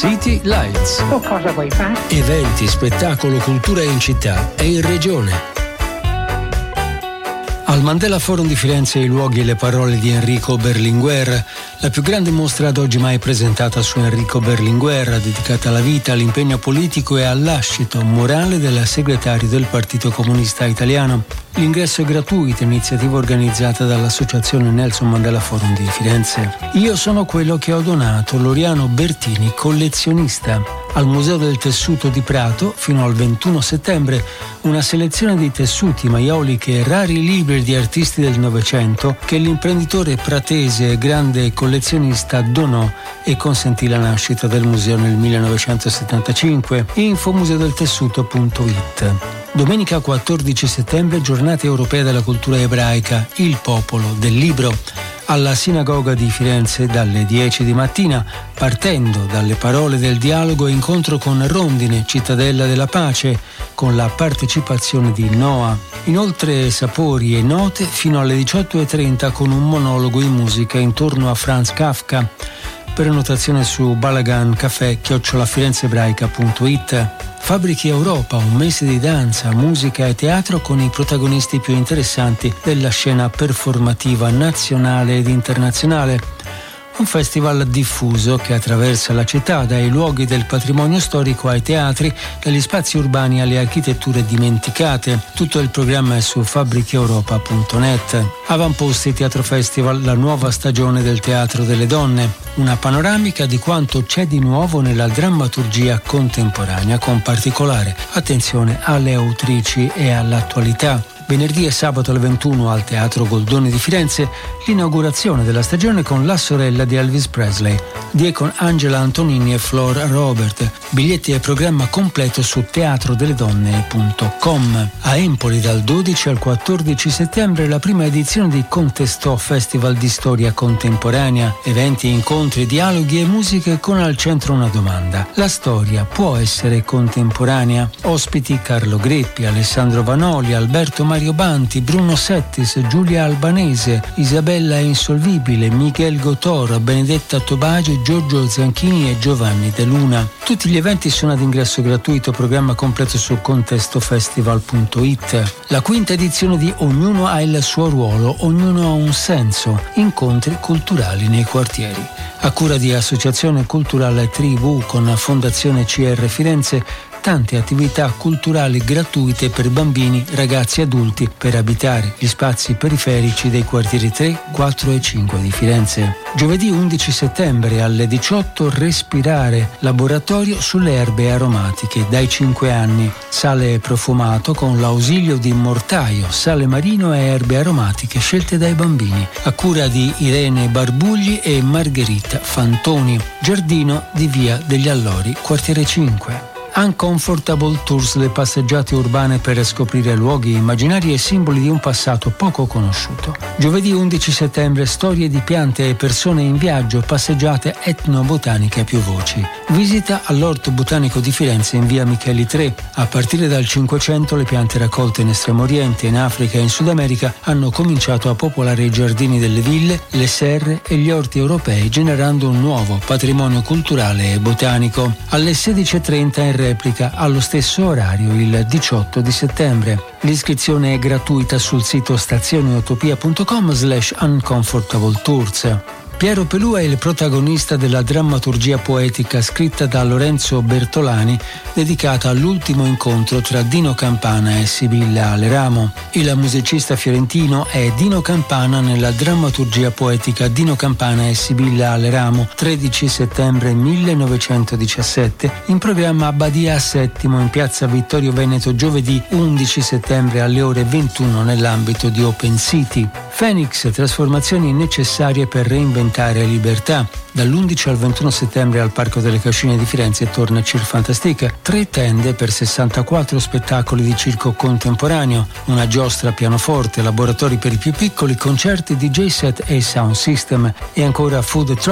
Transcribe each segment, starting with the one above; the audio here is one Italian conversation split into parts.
City Lights. O cosa vuoi fare? Eventi, spettacolo, cultura in città e in regione. Al Mandela Forum di Firenze i luoghi e le parole di Enrico Berlinguer, la più grande mostra ad oggi mai presentata su Enrico Berlinguer, dedicata alla vita, all'impegno politico e al lascito morale del segretario del Partito Comunista Italiano. L'ingresso è gratuito, iniziativa organizzata dall'Associazione Nelson Mandela Forum di Firenze. Io sono quello che ho donato, Loriano Bertini, collezionista. Al Museo del Tessuto di Prato, fino al 21 settembre, una selezione di tessuti, maioliche e rari libri di artisti del Novecento che l'imprenditore pratese e grande collezionista donò e consentì la nascita del museo nel 1975. Infomuseodeltessuto.it. Domenica 14 settembre, giornata europea della cultura ebraica, il popolo del libro. Alla sinagoga di Firenze dalle 10 di mattina, partendo dalle parole del dialogo, incontro con Rondine, cittadella della pace, con la partecipazione di Noah. Inoltre sapori e note fino alle 18:30 con un monologo in musica intorno a Franz Kafka. Prenotazione su balagancaffè@firenzeebraica.it. Fabbrichi Europa, un mese di danza, musica e teatro con i protagonisti più interessanti della scena performativa nazionale ed internazionale. Un festival diffuso che attraversa la città, dai luoghi del patrimonio storico ai teatri, dagli spazi urbani alle architetture dimenticate. Tutto il programma è su fabbrichieuropa.net. Avamposti Teatro Festival, la nuova stagione del Teatro delle Donne. Una panoramica di quanto c'è di nuovo nella drammaturgia contemporanea, con particolare attenzione alle autrici e all'attualità. Venerdì e sabato alle 21 al Teatro Goldoni di Firenze l'inaugurazione della stagione con La sorella di Elvis Presley, con Angela Antonini e Flor Robert. Biglietti e programma completo su teatrodelledonne.com. A Empoli dal 12 al 14 settembre la prima edizione di Contestò Festival di Storia Contemporanea. Eventi, incontri, dialoghi e musiche con al centro una domanda: la storia può essere contemporanea? Ospiti Carlo Greppi, Alessandro Vanoli, Alberto Mario Banti, Bruno Settis, Giulia Albanese, Isabella Insolvibile, Miguel Gotor, Benedetta Tobagi, Giorgio Zanchini e Giovanni De Luna. Tutti gli eventi sono ad ingresso gratuito, programma completo su contestofestival.it. La quinta edizione di Ognuno ha il suo ruolo, ognuno ha un senso, incontri culturali nei quartieri. A cura di Associazione Culturale Tribù con Fondazione CR Firenze, tante attività culturali gratuite per bambini, ragazzi e adulti per abitare gli spazi periferici dei quartieri 3, 4 e 5 di Firenze. Giovedì 11 settembre alle 18 Respirare, laboratorio sulle erbe aromatiche dai 5 anni. Sale profumato con l'ausilio di mortaio, sale marino e erbe aromatiche scelte dai bambini. A cura di Irene Barbugli e Margherita Fantoni. Giardino di Via degli Allori, quartiere 5. Uncomfortable Tours, le passeggiate urbane per scoprire luoghi immaginari e simboli di un passato poco conosciuto. Giovedì 11 settembre storie di piante e persone in viaggio, passeggiate etnobotaniche a più voci. Visita all'Orto Botanico di Firenze in via Micheli 3. A partire dal 500 le piante raccolte in Estremo Oriente, in Africa e in Sud America hanno cominciato a popolare i giardini delle ville, le serre e gli orti europei, generando un nuovo patrimonio culturale e botanico. Alle 16:30 in replica allo stesso orario il 18 di settembre. L'iscrizione è gratuita sul sito stazioneutopia.com/uncomfortable-tours. Piero Pelù è il protagonista della drammaturgia poetica scritta da Lorenzo Bertolani, dedicata all'ultimo incontro tra Dino Campana e Sibilla Aleramo. Il musicista fiorentino è Dino Campana nella drammaturgia poetica Dino Campana e Sibilla Aleramo, 13 settembre 1917, in programma a Badia Settimo in piazza Vittorio Veneto giovedì 11 settembre alle ore 21 nell'ambito di Open City. Phoenix, trasformazioni necessarie per reinventare libertà. Dall'11 al 21 settembre al Parco delle Cascine di Firenze torna Cirfantastica. 3 tende per 64 spettacoli di circo contemporaneo, una giostra a pianoforte, laboratori per i più piccoli, concerti DJ set e sound system e ancora food truck.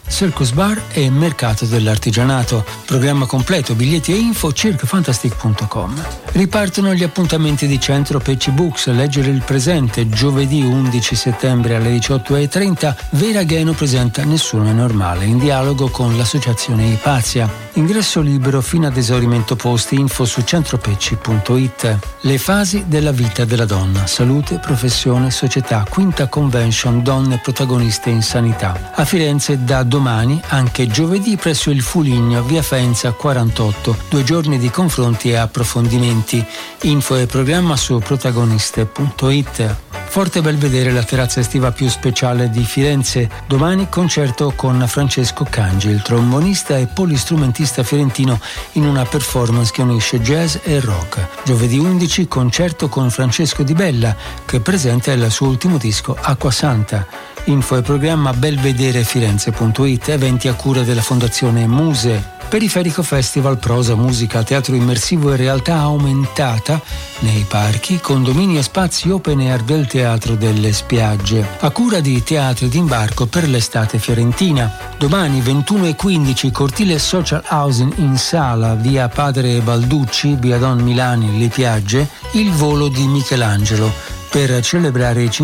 Circus Bar e Mercato dell'Artigianato. Programma completo, biglietti e info circfantastic.com. Ripartono gli appuntamenti di Centro Pecci Books. Leggere il presente. Giovedì 11 settembre alle 18:30 Vera Gheno presenta Nessuno è normale, in dialogo con l'associazione Ipazia. Ingresso libero fino ad esaurimento posti. Info su centropecci.it. Le fasi della vita della donna: salute, professione, società. Quinta Convention Donne protagoniste in sanità. A Firenze da domani, anche giovedì, presso il Fuligno, via Faenza 48. 2 giorni di confronti e approfondimenti. Info e programma su protagoniste.it. Forte Belvedere, la terrazza estiva più speciale di Firenze. Domani concerto con Francesco Cangi, il trombonista e polistrumentista fiorentino, in una performance che unisce jazz e rock. Giovedì 11 concerto con Francesco Di Bella, che presenta il suo ultimo disco Acqua Santa. Info e programma belvederefirenze.it. Eventi a cura della Fondazione Muse. Periferico Festival, prosa, musica, teatro immersivo e realtà aumentata nei parchi, condomini e spazi open air del Teatro delle Spiagge, a cura di Teatri d'Imbarco per l'estate fiorentina. Domani 21:15 cortile Social Housing in Sala, via Padre Balducci, via Don Milani, Le Piagge, il volo di Michelangelo, per celebrare i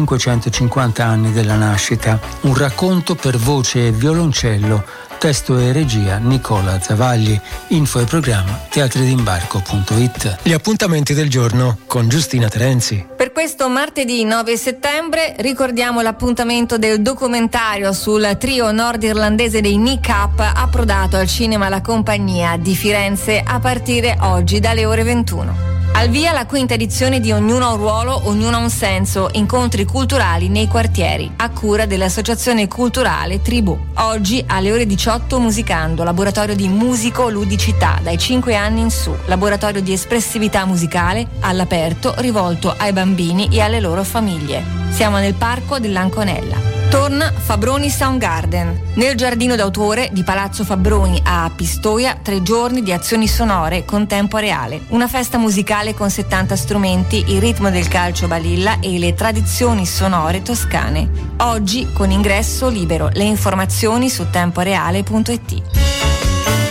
550 anni della nascita. Un racconto per voce e violoncello. Testo e regia Nicola Zavagli. Info e programma teatridimbarco.it. Gli appuntamenti del giorno con Giustina Terenzi. Per questo martedì 9 settembre ricordiamo l'appuntamento del documentario sul trio nordirlandese dei Nick Up, approdato al cinema La Compagnia di Firenze a partire oggi dalle ore 21. Al via la quinta edizione di Ognuno ha un ruolo, ognuno ha un senso, incontri culturali nei quartieri, a cura dell'associazione culturale Tribù. Oggi alle ore 18 Musicando, laboratorio di musico-ludicità dai 5 anni in su, laboratorio di espressività musicale all'aperto rivolto ai bambini e alle loro famiglie. Siamo nel parco dell'Anconella. Torna Fabroni Soundgarden. Nel giardino d'autore di Palazzo Fabroni a Pistoia, 3 giorni di azioni sonore con tempo reale. Una festa musicale con 70 strumenti, il ritmo del calcio balilla e le tradizioni sonore toscane. Oggi con ingresso libero. Le informazioni su temporeale.it.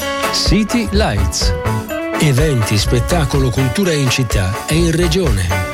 City Lights. Eventi, spettacolo, cultura in città e in regione.